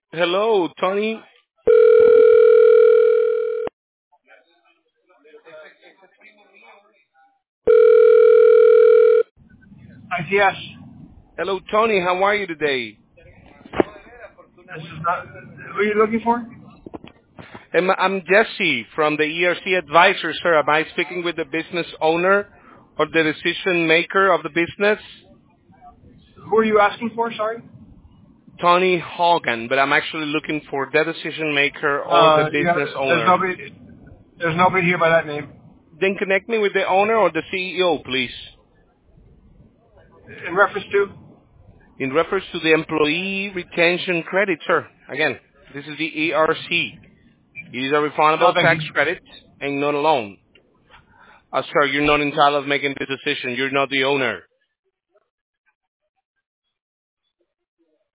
Hello, Tony. ITS. Hello, Tony. How are you today? This is not. Who are you looking for? I'm Jesse from the ERC Advisor, sir. Am I speaking with the business owner or the decision maker of the business? Who are you asking for? Sorry. Tony Hogan, but I'm actually looking for the decision maker or the Yeah. business There's owner. nobody. There's nobody here by that name. Then connect me with the owner or the CEO, please. In reference to. In reference to the employee retention credit, sir. Again, this is the ERC. It is a No, refundable thank tax you. credit and not a loan. Sir, you're not entitled to making the decision. You're not the owner.